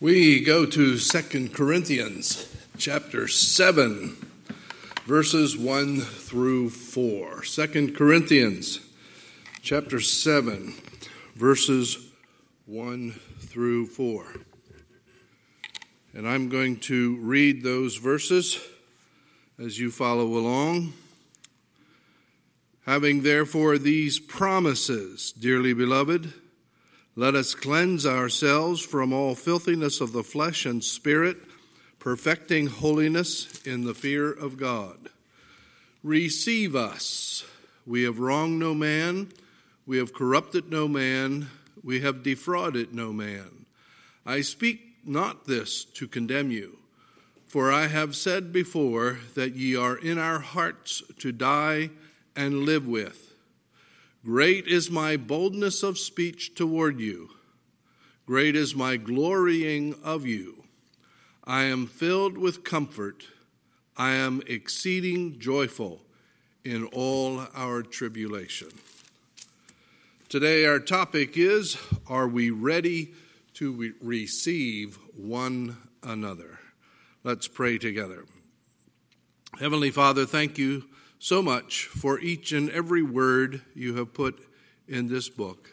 We go to 2 Corinthians chapter 7, verses 1 through 4. 2 Corinthians chapter 7, verses 1 through 4. And I'm going to read those verses as you follow along. Having therefore these promises, dearly beloved, let us cleanse ourselves from all filthiness of the flesh and spirit, perfecting holiness in the fear of God. Receive us. We have wronged no man, we have corrupted no man, we have defrauded no man. I speak not this to condemn you, for I have said before that ye are in our hearts to die and live with. Great is my boldness of speech toward you. Great is my glorying of you. I am filled with comfort. I am exceeding joyful in all our tribulation. Today our topic is, are we ready to receive one another? Let's pray together. Heavenly Father, thank you so much for each and every word you have put in this book.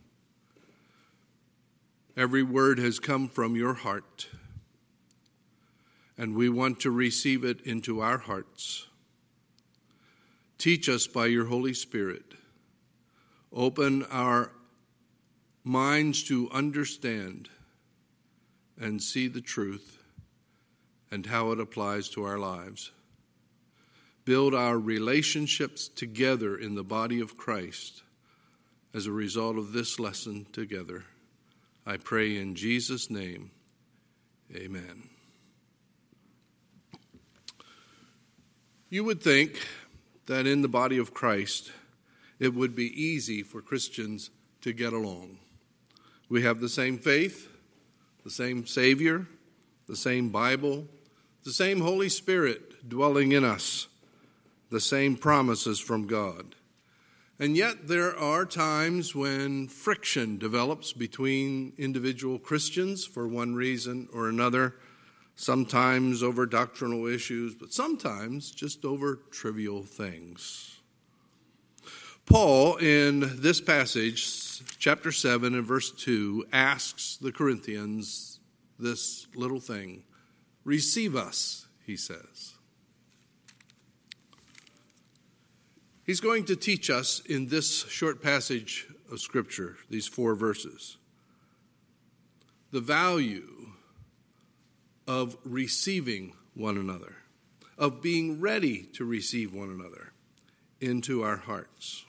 Every word has come from your heart, and we want to receive it into our hearts. Teach us by your Holy Spirit. Open our minds to understand and see the truth and how it applies to our lives. Build our relationships together in the body of Christ as a result of this lesson together. I pray in Jesus' name, amen. You would think that in the body of Christ, it would be easy for Christians to get along. We have the same faith, the same Savior, the same Bible, the same Holy Spirit dwelling in us, the same promises from God. And yet there are times when friction develops between individual Christians for one reason or another, sometimes over doctrinal issues, but sometimes just over trivial things. Paul, in this passage, chapter 7 and verse 2, asks the Corinthians this little thing. Receive us, he says. He's going to teach us in this short passage of Scripture, these 4 verses, the value of receiving one another, of being ready to receive one another into our hearts.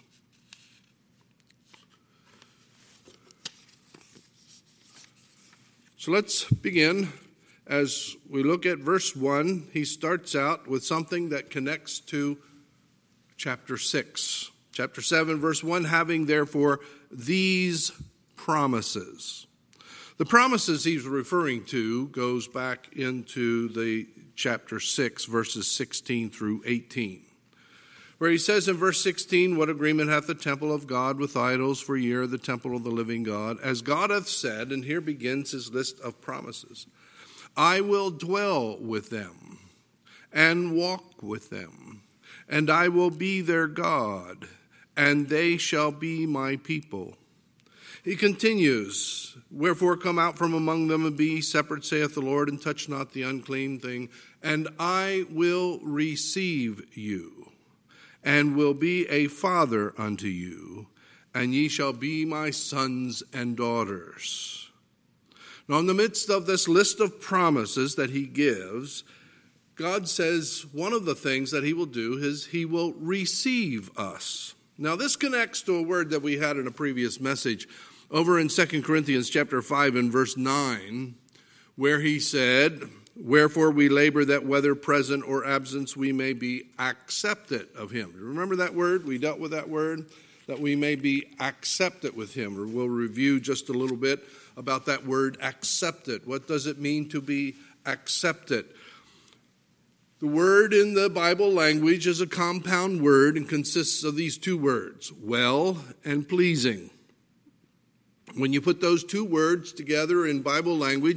So let's begin. As we look at verse 1, he starts out with something that connects to chapter 6. Chapter 7, verse 1, having therefore these promises. The promises he's referring to goes back into the chapter 6, verses 16 through 18, where he says in verse 16, what agreement hath the temple of God with idols, for ye are the temple of the living God? As God hath said, and here begins his list of promises, I will dwell with them and walk with them, and I will be their God, and they shall be my people. He continues, wherefore come out from among them and be separate, saith the Lord, and touch not the unclean thing, and I will receive you, and will be a father unto you, and ye shall be my sons and daughters. Now, in the midst of this list of promises that he gives, God says one of the things that he will do is he will receive us. Now, this connects to a word that we had in a previous message over in 2 Corinthians chapter 5 and verse 9, where he said, wherefore we labor that whether present or absent we may be accepted of him. Remember that word? We dealt with that word, that we may be accepted with him. Or we'll review just a little bit about that word accepted. What does it mean to be accepted? The word in the Bible language is a compound word and consists of these 2 words, well and pleasing. When you put those 2 words together in Bible language,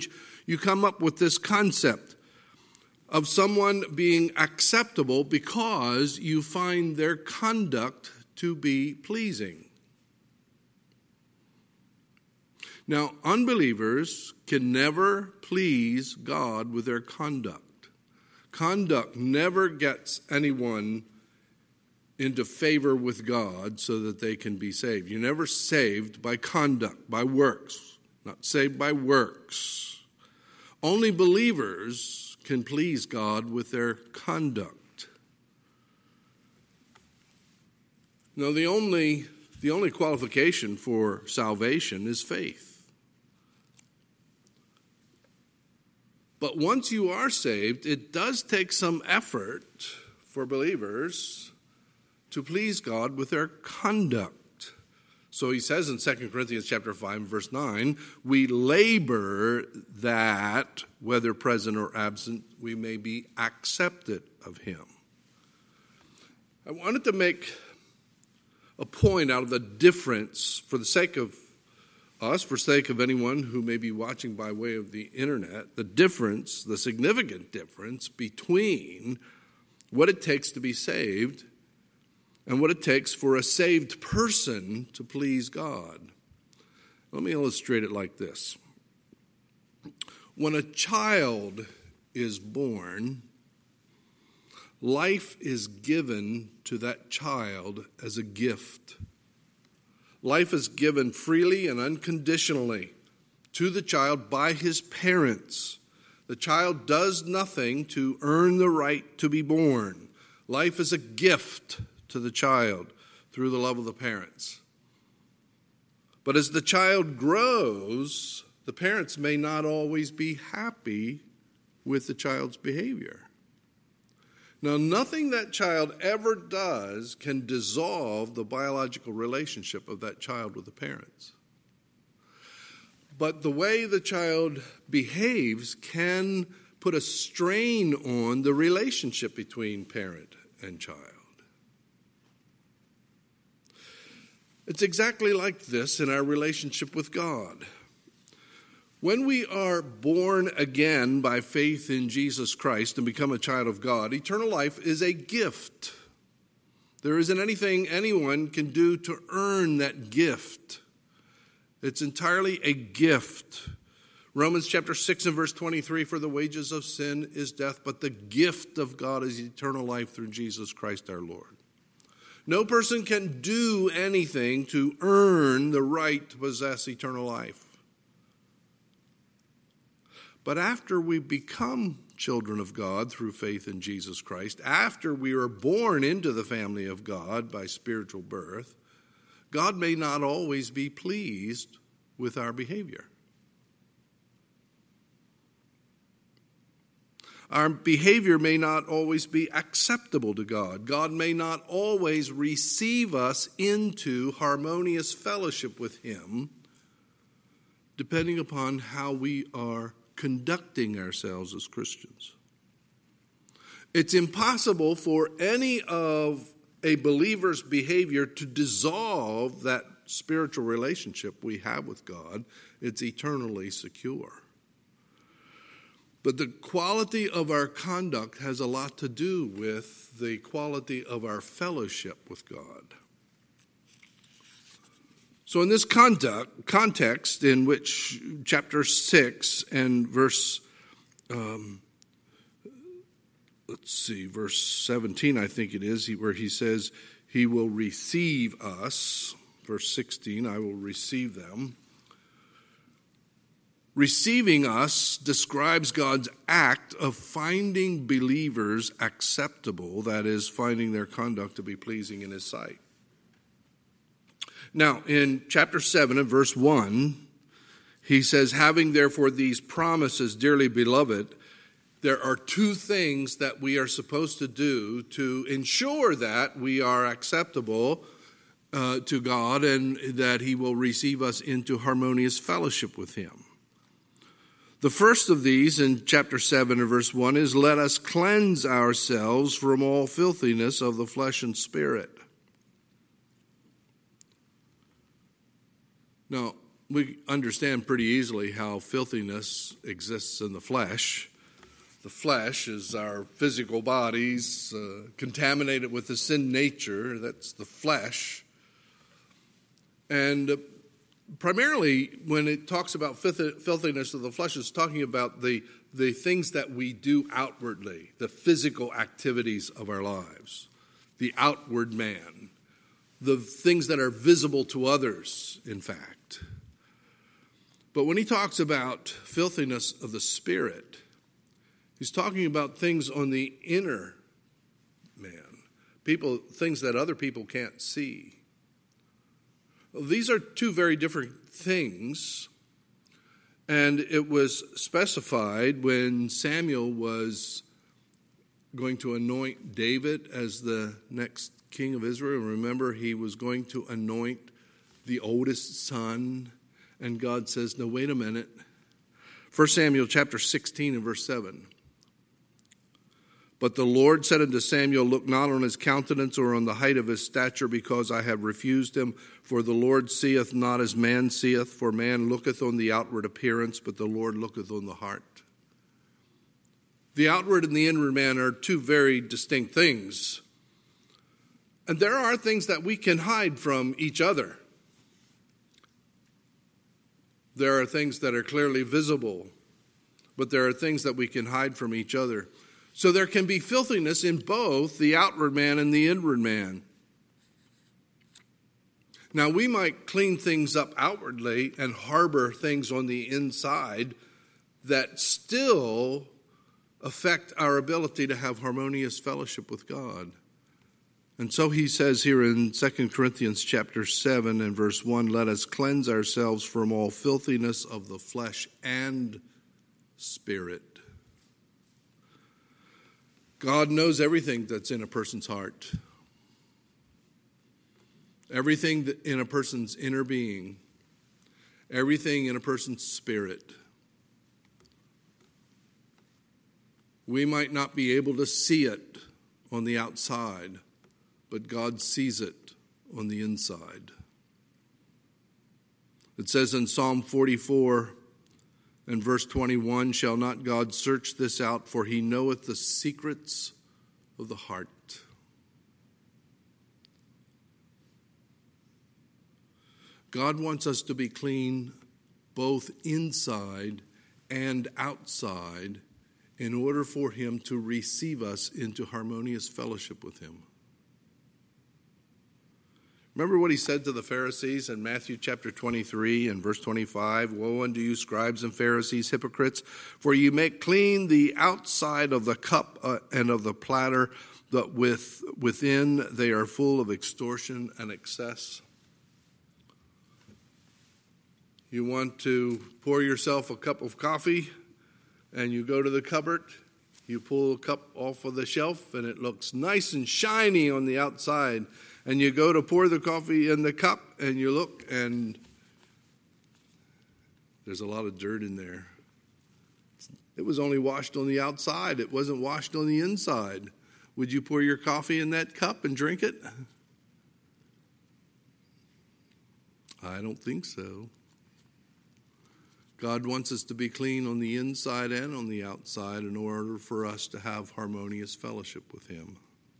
you come up with this concept of someone being acceptable because you find their conduct to be pleasing. Now, unbelievers can never please God with their conduct. Conduct never gets anyone into favor with God so that they can be saved. You're never saved by conduct, by works, not saved by works. Only believers can please God with their conduct. Now, the only qualification for salvation is faith. But once you are saved, it does take some effort for believers to please God with their conduct. So he says in 2 Corinthians chapter 5, verse 9, we labor that, whether present or absent, we may be accepted of him. I wanted to make a point out of the difference for the sake of us, for sake of anyone who may be watching by way of the internet, the significant difference between what it takes to be saved and what it takes for a saved person to please God. Let me illustrate it like this. When a child is born, life is given to that child as a gift. Life is given freely and unconditionally to the child by his parents. The child does nothing to earn the right to be born. Life is a gift to the child through the love of the parents. But as the child grows, the parents may not always be happy with the child's behavior. Now, nothing that child ever does can dissolve the biological relationship of that child with the parents. But the way the child behaves can put a strain on the relationship between parent and child. It's exactly like this in our relationship with God. When we are born again by faith in Jesus Christ and become a child of God, eternal life is a gift. There isn't anything anyone can do to earn that gift. It's entirely a gift. Romans chapter 6 and verse 23, for the wages of sin is death, but the gift of God is eternal life through Jesus Christ our Lord. No person can do anything to earn the right to possess eternal life. But after we become children of God through faith in Jesus Christ, after we are born into the family of God by spiritual birth, God may not always be pleased with our behavior. Our behavior may not always be acceptable to God. God may not always receive us into harmonious fellowship with him, depending upon how we are conducting ourselves as Christians. It's impossible for any of a believer's behavior to dissolve that spiritual relationship we have with God. It's eternally secure. But the quality of our conduct has a lot to do with the quality of our fellowship with God. So in this context in which chapter 6 and verse 17, I think it is, where he says he will receive us. Verse 16, I will receive them. Receiving us describes God's act of finding believers acceptable, that is, finding their conduct to be pleasing in his sight. Now, in chapter 7 and verse 1, he says, having therefore these promises, dearly beloved, there are two things that we are supposed to do to ensure that we are acceptable to God and that he will receive us into harmonious fellowship with him. The first of these in chapter 7 and verse 1 is, let us cleanse ourselves from all filthiness of the flesh and spirit. Now, we understand pretty easily how filthiness exists in the flesh. The flesh is our physical bodies contaminated with the sin nature. That's the flesh. And primarily, when it talks about filthiness of the flesh, it's talking about the things that we do outwardly, the physical activities of our lives, the outward man, the things that are visible to others, in fact. But when he talks about filthiness of the spirit, he's talking about things on the inner man, things that other people can't see. These are two very different things, and it was specified when Samuel was going to anoint David as the next king of Israel. Remember, he was going to anoint the oldest son, and God says, no, wait a minute. 1 Samuel chapter 16 and verse 7. But the Lord said unto Samuel, look not on his countenance or on the height of his stature, because I have refused him. For the Lord seeth not as man seeth, for man looketh on the outward appearance, but the Lord looketh on the heart. The outward and the inward man are two very distinct things. And there are things that we can hide from each other. There are things that are clearly visible, but there are things that we can hide from each other. So there can be filthiness in both the outward man and the inward man. Now, we might clean things up outwardly and harbor things on the inside that still affect our ability to have harmonious fellowship with God. And so he says here in 2 Corinthians chapter 7 and verse 1, let us cleanse ourselves from all filthiness of the flesh and spirit. God knows everything that's in a person's heart, everything that in a person's inner being, everything in a person's spirit. We might not be able to see it on the outside, but God sees it on the inside. It says in Psalm 44 and verse 21, shall not God search this out, for he knoweth the secrets of the heart. God wants us to be clean both inside and outside in order for him to receive us into harmonious fellowship with him. Remember what he said to the Pharisees in Matthew chapter 23 and verse 25? Woe unto you, scribes and Pharisees, hypocrites, for you make clean the outside of the cup and of the platter, but within they are full of extortion and excess. You want to pour yourself a cup of coffee, and you go to the cupboard, you pull a cup off of the shelf, and it looks nice and shiny on the outside. And you go to pour the coffee in the cup, and you look, and there's a lot of dirt in there. It was only washed on the outside. It wasn't washed on the inside. Would you pour your coffee in that cup and drink it? I don't think so. God wants us to be clean on the inside and on the outside in order for us to have harmonious fellowship with him.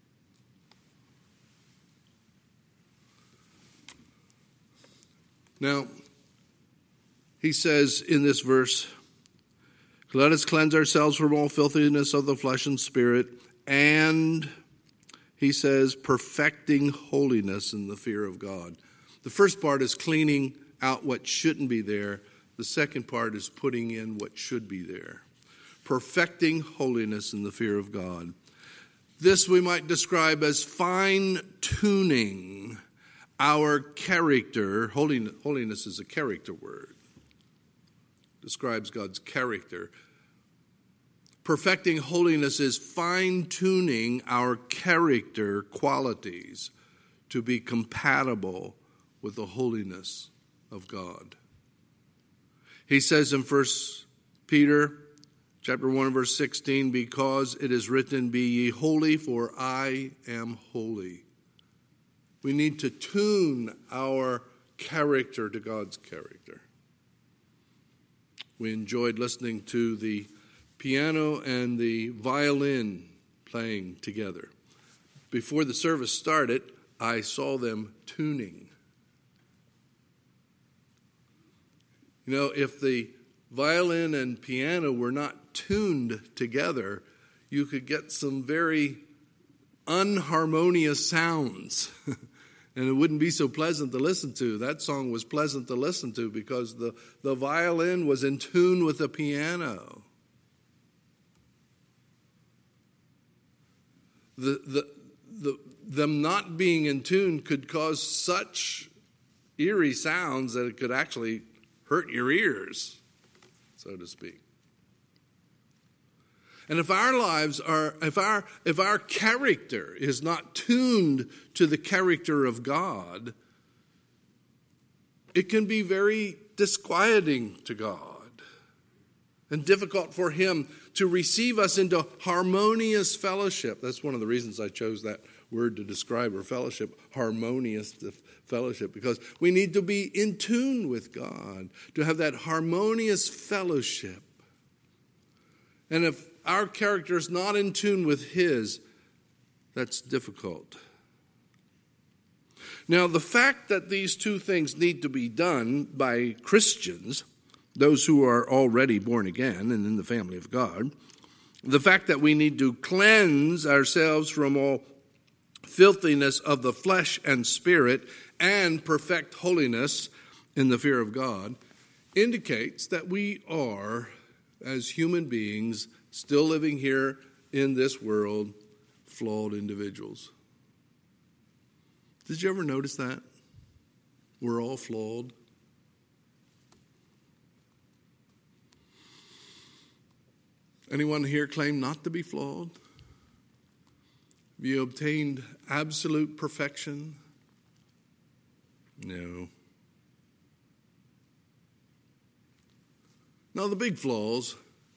Now, he says in this verse, let us cleanse ourselves from all filthiness of the flesh and spirit, and he says, perfecting holiness in the fear of God. The first part is cleaning out what shouldn't be there. The second part is putting in what should be there. Perfecting holiness in the fear of God. This we might describe as fine-tuning our character. Holiness is a character word. Describes God's character. Perfecting holiness is fine-tuning our character qualities to be compatible with the holiness of God. He says in 1 Peter chapter 1 verse 16, because it is written, be ye holy, for I am holy. We need to tune our character to God's character. We enjoyed listening to the piano and the violin playing together. Before the service started, I saw them tuning. You know, if the violin and piano were not tuned together, you could get some very unharmonious sounds. And it wouldn't be so pleasant to listen to. That song was pleasant to listen to because the violin was in tune with the piano. Them not being in tune could cause such eerie sounds that it could actually hurt your ears, so to speak. And if our lives are, if our character is not tuned to the character of God, it can be very disquieting to God and difficult for Him to receive us into harmonious fellowship. That's one of the reasons I chose that word to describe our fellowship, harmonious fellowship, because we need to be in tune with God, to have that harmonious fellowship. And if our character is not in tune with His, that's difficult. Now, the fact that these two things need to be done by Christians, those who are already born again and in the family of God, the fact that we need to cleanse ourselves from all filthiness of the flesh and spirit and perfect holiness in the fear of God, indicates that we are, as human beings, still living here in this world, flawed individuals. Did you ever notice that? We're all flawed. Anyone here claim not to be flawed? Have you obtained absolute perfection? No. Now, the big flaws,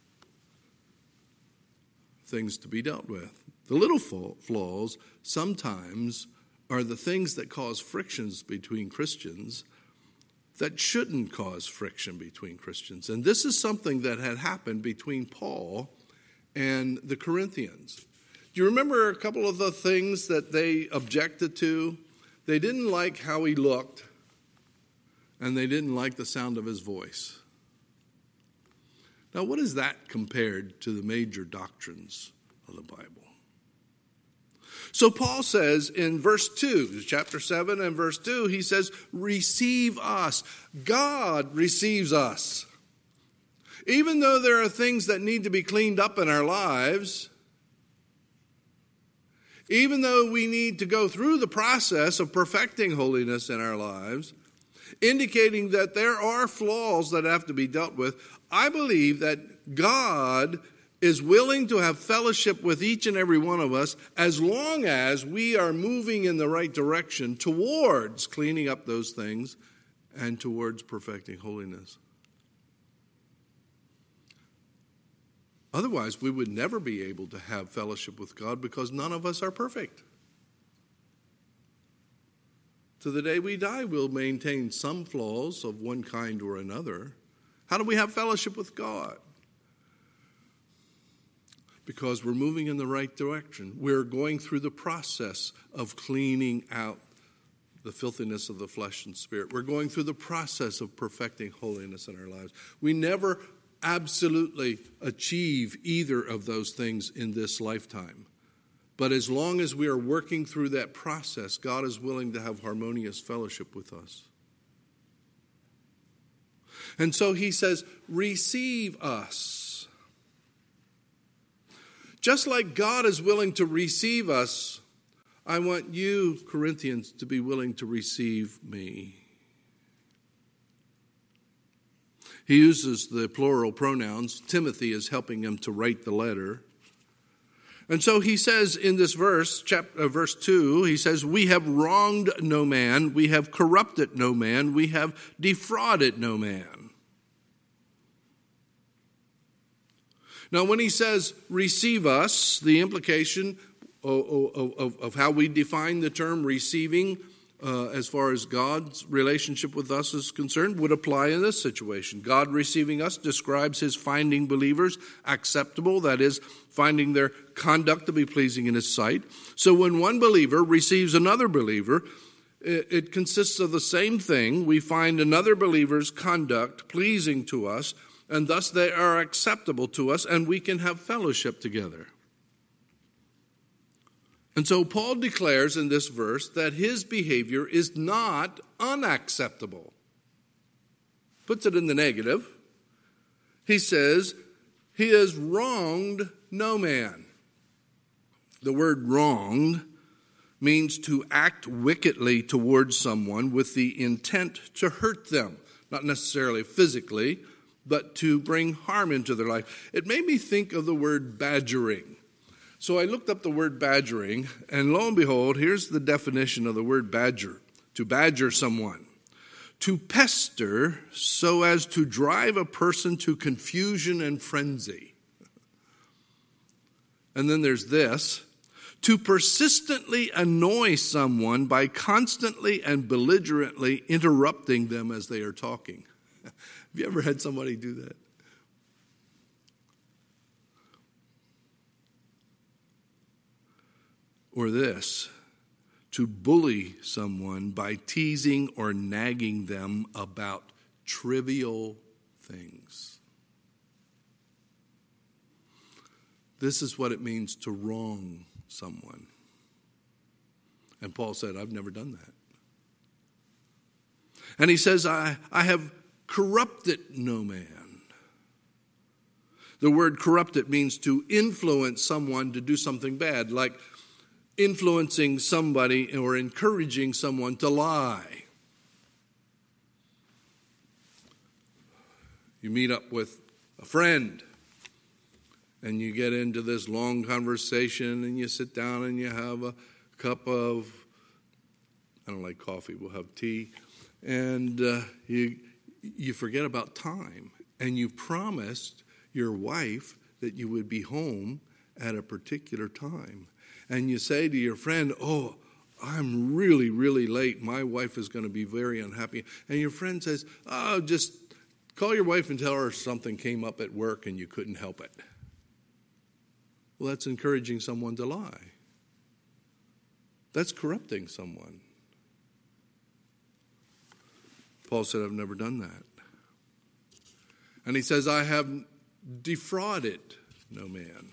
things to be dealt with. The little flaws sometimes are the things that cause frictions between Christians that shouldn't cause friction between Christians. And this is something that had happened between Paul and the Corinthians. Do you remember a couple of the things that they objected to? They didn't like how he looked, and they didn't like the sound of his voice. Now, what is that compared to the major doctrines of the Bible? So Paul says in verse 2, chapter 7 and verse 2, he says, receive us. God receives us. Even though there are things that need to be cleaned up in our lives, even though we need to go through the process of perfecting holiness in our lives, indicating that there are flaws that have to be dealt with, I believe that God is willing to have fellowship with each and every one of us as long as we are moving in the right direction towards cleaning up those things and towards perfecting holiness. Otherwise, we would never be able to have fellowship with God because none of us are perfect. To the day we die, we'll maintain some flaws of one kind or another. How do we have fellowship with God? Because we're moving in the right direction. We're going through the process of cleaning out the filthiness of the flesh and spirit. We're going through the process of perfecting holiness in our lives. We never absolutely achieve either of those things in this lifetime. But as long as we are working through that process, God is willing to have harmonious fellowship with us. And so he says, receive us. Just like God is willing to receive us, I want you, Corinthians, to be willing to receive me. He uses the plural pronouns. Timothy is helping him to write the letter. And so he says in this verse, verse 2, he says, we have wronged no man, we have corrupted no man, we have defrauded no man. Now, when he says receive us, the implication of how we define the term receiving as far as God's relationship with us is concerned, would apply in this situation. God receiving us describes his finding believers acceptable, that is, finding their conduct to be pleasing in his sight. So when one believer receives another believer, it consists of the same thing. We find another believer's conduct pleasing to us, and thus they are acceptable to us, and we can have fellowship together. And so Paul declares in this verse that his behavior is not unacceptable. Puts it in the negative. He says, he has wronged no man. The word wronged means to act wickedly towards someone with the intent to hurt them. Not necessarily physically, but to bring harm into their life. It made me think of the word badgering. So I looked up the word badgering, and lo and behold, here's the definition of the word badger. To badger someone. To pester so as to drive a person to confusion and frenzy. And then there's this. To persistently annoy someone by constantly and belligerently interrupting them as they are talking. Have you ever had somebody do that? Or this, to bully someone by teasing or nagging them about trivial things. This is what it means to wrong someone. And Paul said, I've never done that. And he says, I have corrupted no man. The word corrupted means to influence someone to do something bad, like influencing somebody or encouraging someone to lie. You meet up with a friend and you get into this long conversation and you sit down and you have a cup of, I don't like coffee, we'll have tea, and you forget about time, and you promised your wife that you would be home at a particular time. And you say to your friend, oh, I'm really, really late. My wife is going to be very unhappy. And your friend says, oh, just call your wife and tell her something came up at work and you couldn't help it. Well, that's encouraging someone to lie. That's corrupting someone. Paul said, I've never done that. And he says, I have defrauded no man.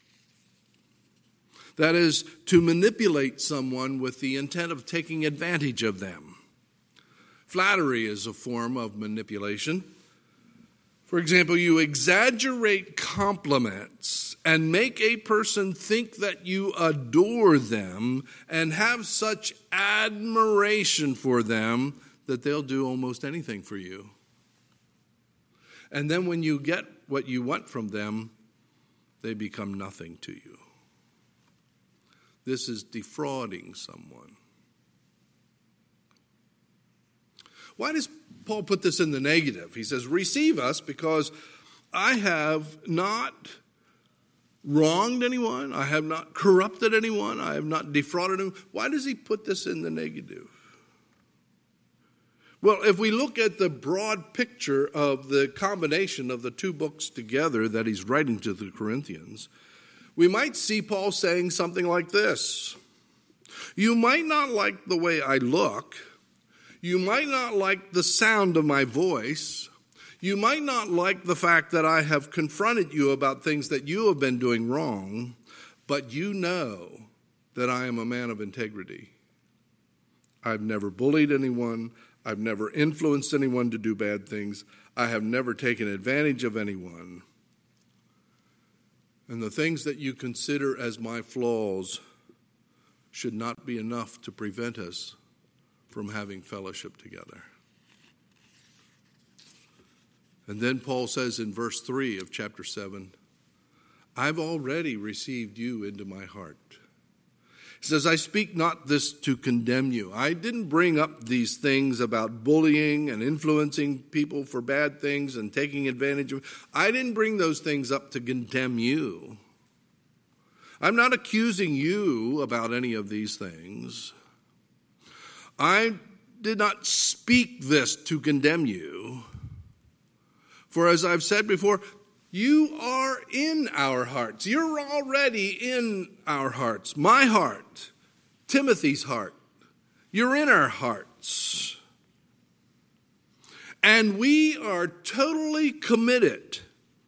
That is, to manipulate someone with the intent of taking advantage of them. Flattery is a form of manipulation. For example, you exaggerate compliments and make a person think that you adore them and have such admiration for them that they'll do almost anything for you. And then when you get what you want from them, they become nothing to you. This is defrauding someone. Why does Paul put this in the negative? He says, receive us because I have not wronged anyone. I have not corrupted anyone. I have not defrauded him. Why does he put this in the negative? Well, if we look at the broad picture of the combination of the two books together that he's writing to the Corinthians, we might see Paul saying something like this. You might not like the way I look. You might not like the sound of my voice. You might not like the fact that I have confronted you about things that you have been doing wrong, but you know that I am a man of integrity. I've never bullied anyone. I've never influenced anyone to do bad things. I have never taken advantage of anyone. And the things that you consider as my flaws should not be enough to prevent us from having fellowship together. And then Paul says in verse 3 of chapter 7, I've already received you into my heart. He says, I speak not this to condemn you. I didn't bring up these things about bullying and influencing people for bad things and taking advantage of. I didn't bring those things up to condemn you. I'm not accusing you about any of these things. I did not speak this to condemn you. For as I've said before, you are in our hearts. You're already in our hearts. My heart, Timothy's heart. You're in our hearts. And we are totally committed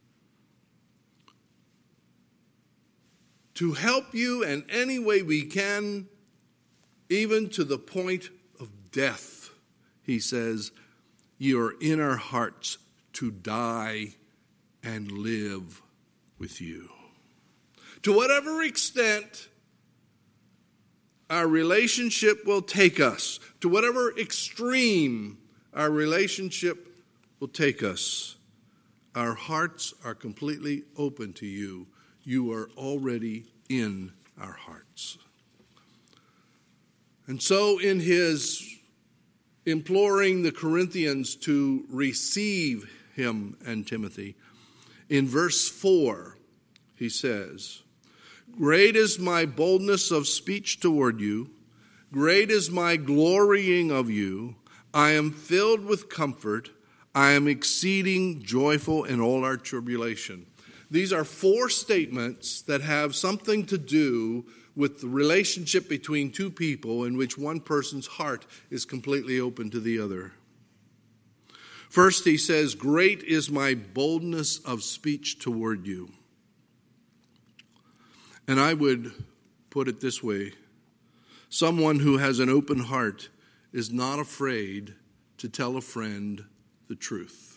to help you in any way we can, even to the point of death. He says, you are in our hearts to die and live with you. To whatever extent our relationship will take us, to whatever extreme our relationship will take us, our hearts are completely open to you. You are already in our hearts. And so in his imploring the Corinthians to receive him and Timothy, in verse 4, he says, great is my boldness of speech toward you. Great is my glorying of you. I am filled with comfort. I am exceeding joyful in all our tribulation. These are 4 statements that have something to do with the relationship between two people in which one person's heart is completely open to the other. First, he says, great is my boldness of speech toward you. And I would put it this way. Someone who has an open heart is not afraid to tell a friend the truth.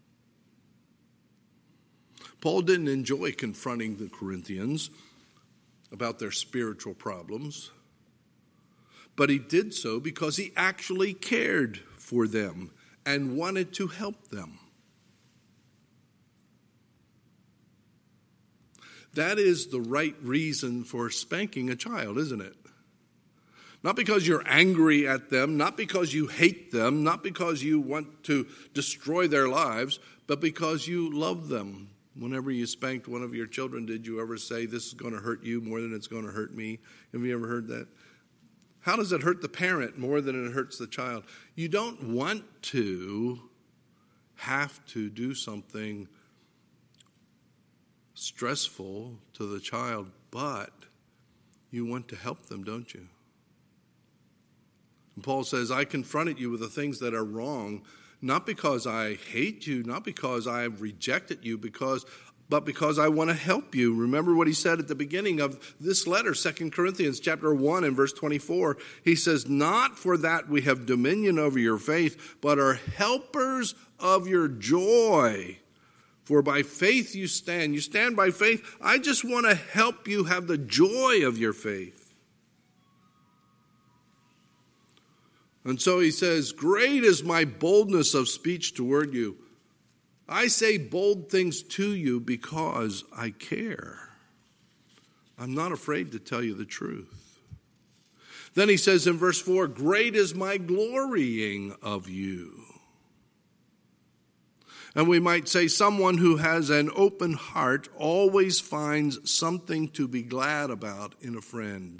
Paul didn't enjoy confronting the Corinthians about their spiritual problems, but he did so because he actually cared for them and wanted to help them. That is the right reason for spanking a child, isn't it? Not because you're angry at them, not because you hate them, not because you want to destroy their lives, but because you love them. Whenever you spanked one of your children, did you ever say, this is going to hurt you more than it's going to hurt me? Have you ever heard that? How does it hurt the parent more than it hurts the child? You don't want to have to do something stressful to the child, but you want to help them, don't you? And Paul says, I confronted you with the things that are wrong, not because I hate you, not because I have rejected you, but because I want to help you. Remember what he said at the beginning of this letter, 2 Corinthians chapter 1 and verse 24. He says, not for that we have dominion over your faith, but are helpers of your joy. For by faith you stand. You stand by faith. I just want to help you have the joy of your faith. And so he says, great is my boldness of speech toward you. I say bold things to you because I care. I'm not afraid to tell you the truth. Then he says in verse 4, great is my glorying of you. And we might say someone who has an open heart always finds something to be glad about in a friend.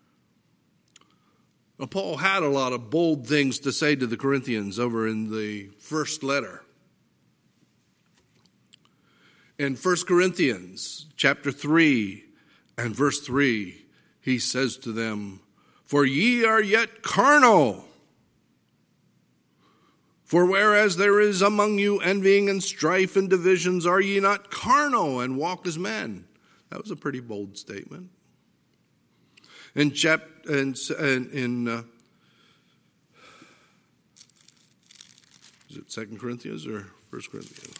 Now, Paul had a lot of bold things to say to the Corinthians over in the first letter. In 1 Corinthians chapter 3 and verse 3, he says to them, for ye are yet carnal. For whereas there is among you envying and strife and divisions, are ye not carnal and walk as men? That was a pretty bold statement. In is it 2 Corinthians or 1 Corinthians?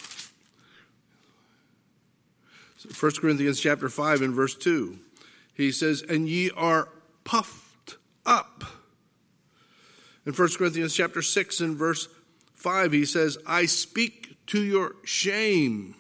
1 Corinthians chapter 5 and verse 2. He says, and ye are puffed up. In 1 Corinthians chapter 6 and verse 5, he says, I speak to your shame.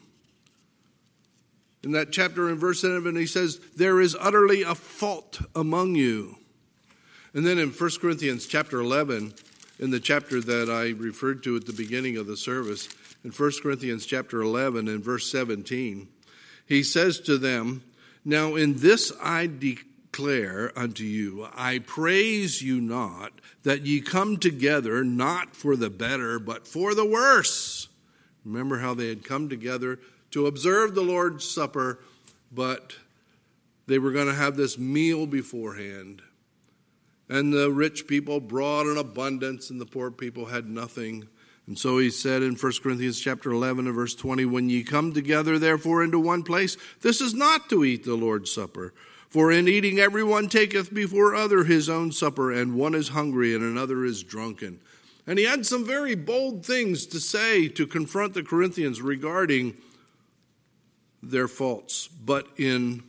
In that chapter in verse 7, he says, there is utterly a fault among you. And then in 1 Corinthians chapter 11, in the chapter that I referred to at the beginning of the service, in 1 Corinthians chapter 11 and verse 17, he says to them, now in this I declare declare unto you, I praise you not, that ye come together not for the better, but for the worse. Remember how they had come together to observe the Lord's Supper, but they were going to have this meal beforehand. And the rich people brought an abundance, and the poor people had nothing. And so he said in 1 Corinthians chapter 11 and verse 20, when ye come together therefore into one place, this is not to eat the Lord's Supper. For in eating everyone taketh before other his own supper, and one is hungry and another is drunken. And he had some very bold things to say to confront the Corinthians regarding their faults. But in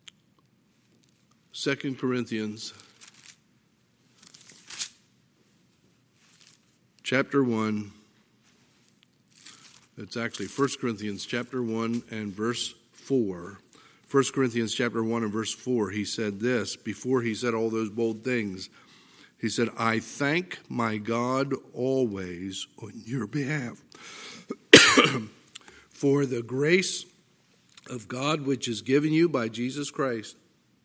2 Corinthians chapter 1, it's actually 1 Corinthians chapter 1 and verse 4. 1 Corinthians chapter 1 and verse 4, he said this, before he said all those bold things. He said, I thank my God always on your behalf for the grace of God which is given you by Jesus Christ,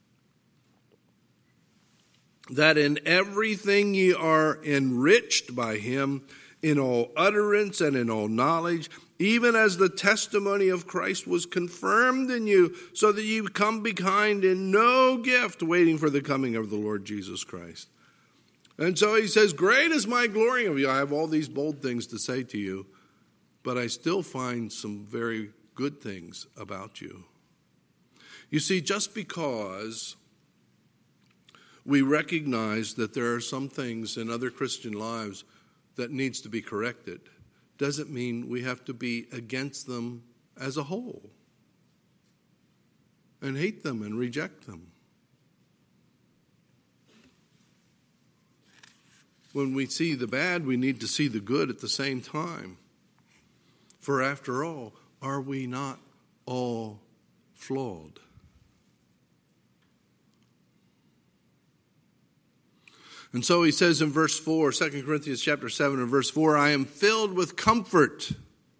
that in everything ye are enriched by him, in all utterance and in all knowledge, even as the testimony of Christ was confirmed in you, so that ye come behind in no gift, waiting for the coming of the Lord Jesus Christ. And so he says, great is my glory of you. I have all these bold things to say to you, but I still find some very good things about you. You see, just because we recognize that there are some things in other Christian lives that needs to be corrected, doesn't mean we have to be against them as a whole and hate them and reject them. When we see the bad, we need to see the good at the same time. For after all, are we not all flawed? And so he says in verse 4, 2 Corinthians chapter 7 and verse 4, I am filled with comfort.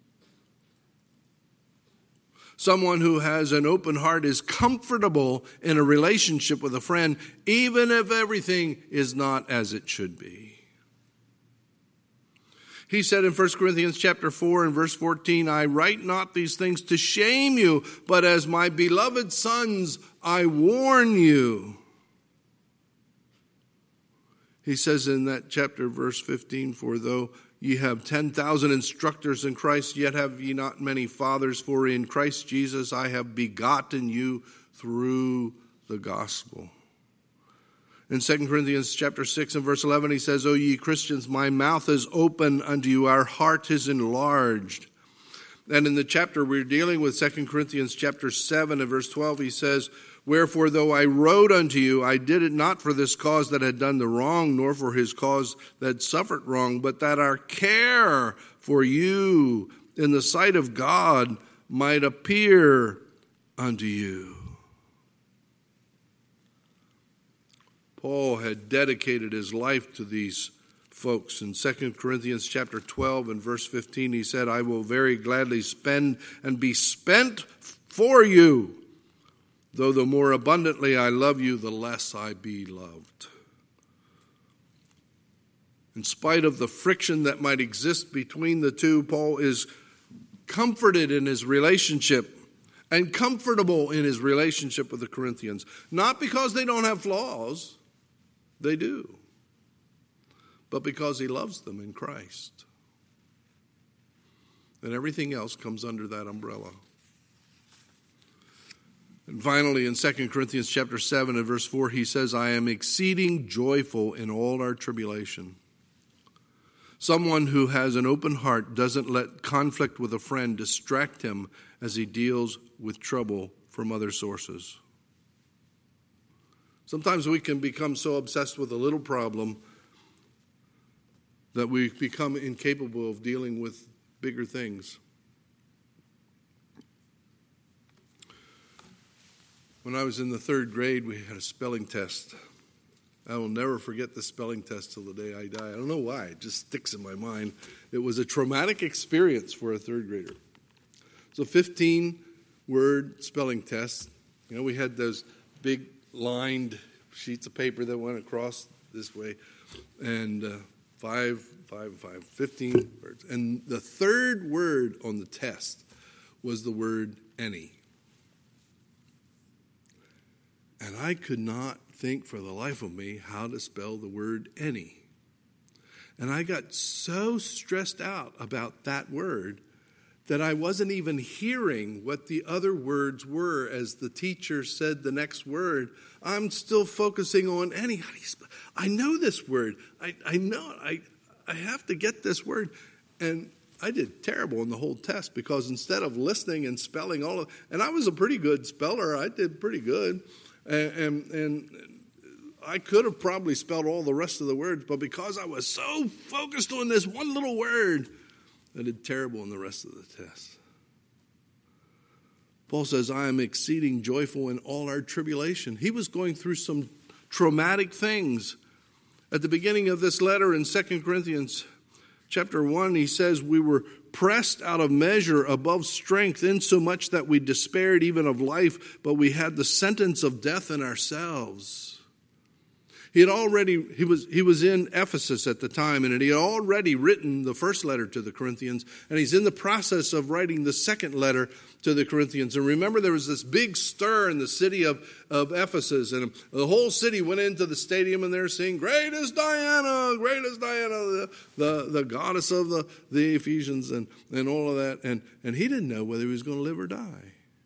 Someone who has an open heart is comfortable in a relationship with a friend, even if everything is not as it should be. He said in 1 Corinthians chapter 4 and verse 14, I write not these things to shame you, but as my beloved sons, I warn you. He says in that chapter, verse 15, for though ye have 10,000 instructors in Christ, yet have ye not many fathers, for in Christ Jesus I have begotten you through the gospel. In 2 Corinthians chapter 6 and verse 11, he says, O ye Christians, my mouth is open unto you, our heart is enlarged. And in the chapter we're dealing with, 2 Corinthians chapter 7 and verse 12, he says, wherefore, though I wrote unto you, I did it not for this cause that had done the wrong, nor for his cause that suffered wrong, but that our care for you in the sight of God might appear unto you. Paul had dedicated his life to these folks. In 2 Corinthians chapter 12 and verse 15, he said, I will very gladly spend and be spent for you. Though the more abundantly I love you, the less I be loved. In spite of the friction that might exist between the two, Paul is comforted in his relationship and comfortable in his relationship with the Corinthians. Not because they don't have flaws, they do, but because he loves them in Christ. And everything else comes under that umbrella. And finally, in 2 Corinthians chapter 7 and verse 4, he says, I am exceeding joyful in all our tribulation. Someone who has an open heart doesn't let conflict with a friend distract him as he deals with trouble from other sources. Sometimes we can become so obsessed with a little problem that we become incapable of dealing with bigger things. When I was in the third grade, we had a spelling test. I will never forget the spelling test till the day I die. I don't know why. It just sticks in my mind. It was a traumatic experience for a third grader. So 15-word spelling test. You know, we had those big lined sheets of paper that went across this way, and 15 words. And the third word on the test was the word any. And I could not think for the life of me how to spell the word any. And I got so stressed out about that word that I wasn't even hearing what the other words were as the teacher said the next word. I'm still focusing on any. How do you spell? I know this word. I know. I have to get this word. And I did terrible in the whole test because instead of listening and spelling and I was a pretty good speller. I did pretty good. And I could have probably spelled all the rest of the words, but because I was so focused on this one little word, I did terrible in the rest of the test. Paul says, I am exceeding joyful in all our tribulation. He was going through some traumatic things. At the beginning of this letter in 2 Corinthians chapter 1, he says, we were pressed out of measure above strength, insomuch that we despaired even of life, but we had the sentence of death in ourselves. He was in Ephesus at the time, and he had already written the first letter to the Corinthians, and he's in the process of writing the second letter to the Corinthians. And remember, there was this big stir in the city of Ephesus, and the whole city went into the stadium, and they're saying, great is Diana, the goddess of the Ephesians, and all of that. And he didn't know whether he was going to live or die.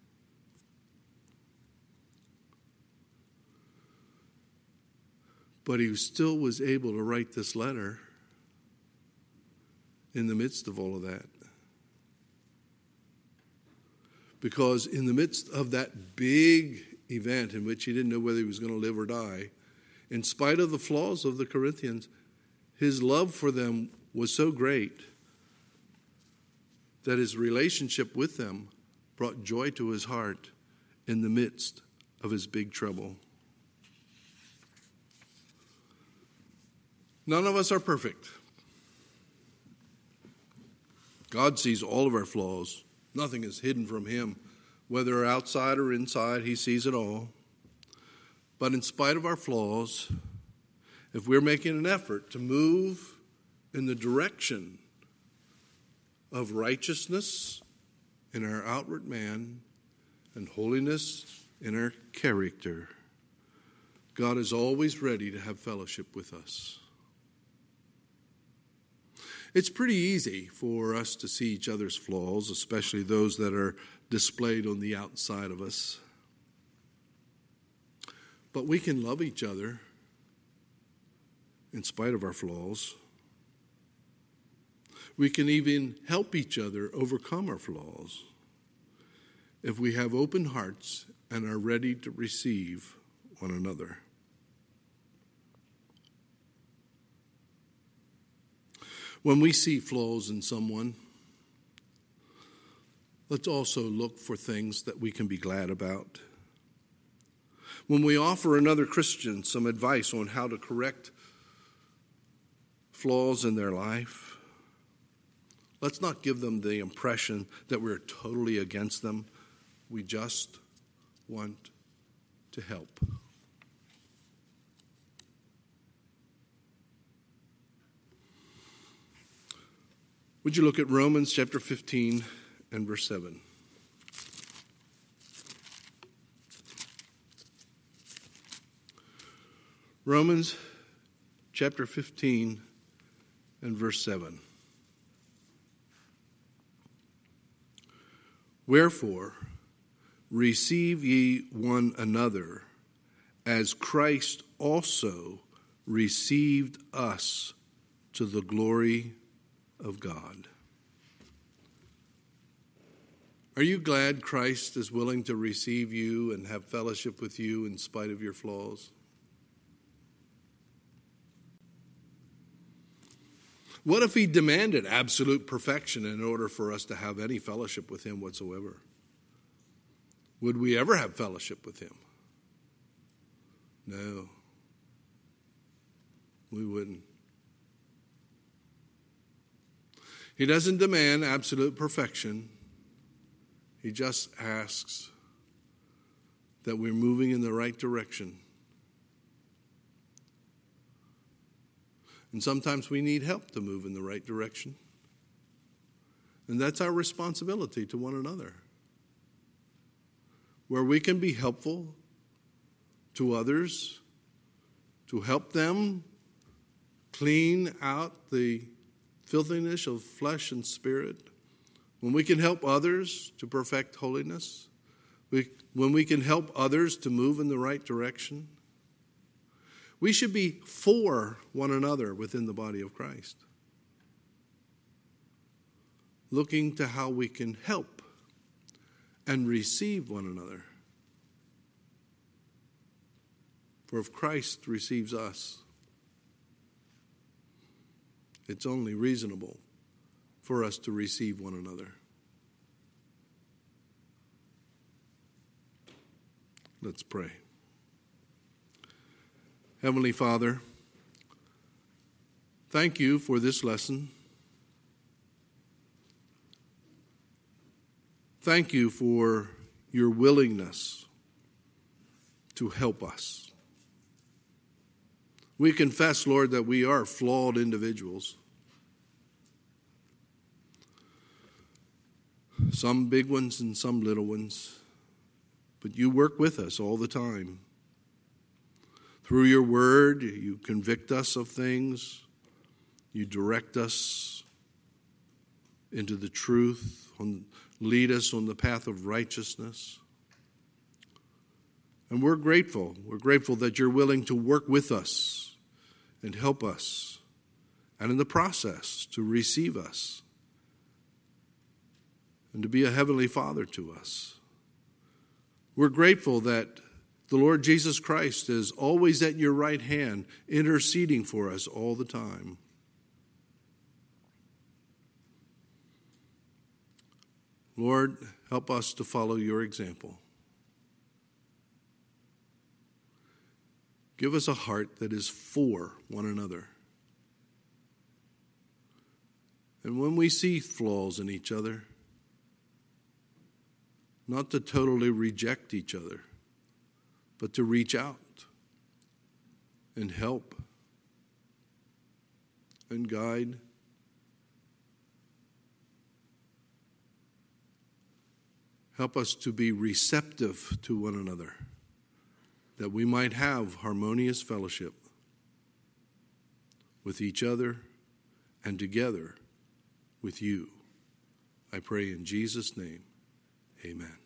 But he still was able to write this letter in the midst of all of that. Because in the midst of that big event in which he didn't know whether he was going to live or die, in spite of the flaws of the Corinthians, his love for them was so great that his relationship with them brought joy to his heart in the midst of his big trouble. None of us are perfect. God sees all of our flaws. Nothing is hidden from him. Whether outside or inside, he sees it all. But in spite of our flaws, if we're making an effort to move in the direction of righteousness in our outward man and holiness in our character, God is always ready to have fellowship with us. It's pretty easy for us to see each other's flaws, especially those that are displayed on the outside of us. But we can love each other in spite of our flaws. We can even help each other overcome our flaws if we have open hearts and are ready to receive one another. When we see flaws in someone, let's also look for things that we can be glad about. When we offer another Christian some advice on how to correct flaws in their life, let's not give them the impression that we're totally against them. We just want to help. Would you look at Romans chapter 15 and verse 7? Romans chapter 15 and verse 7. Wherefore, receive ye one another, as Christ also received us to the glory of God. Are you glad Christ is willing to receive you and have fellowship with you in spite of your flaws? What if he demanded absolute perfection in order for us to have any fellowship with him whatsoever? Would we ever have fellowship with him? No, we wouldn't. He doesn't demand absolute perfection. He just asks that we're moving in the right direction And sometimes we need help to move in the right direction. And that's our responsibility to one another. Where we can be helpful to others, to help them clean out the filthiness of flesh and spirit. When we can help others to perfect holiness. When we can help others to move in the right direction. We should be for one another within the body of Christ. Looking to how we can help and receive one another. For if Christ receives us, it's only reasonable for us to receive one another. Let's pray. Heavenly Father, thank you for this lesson. Thank you for your willingness to help us. We confess, Lord, that we are flawed individuals. Some big ones and some little ones. But you work with us all the time. Through your word, you convict us of things. You direct us into the truth, lead us on the path of righteousness. And we're grateful. We're grateful that you're willing to work with us and help us, and in the process to receive us and to be a heavenly Father to us. We're grateful that the Lord Jesus Christ is always at your right hand, interceding for us all the time. Lord, help us to follow your example. Give us a heart that is for one another. And when we see flaws in each other, not to totally reject each other, but to reach out and help and guide. Help us to be receptive to one another, that we might have harmonious fellowship with each other and together with you. I pray in Jesus' name, amen.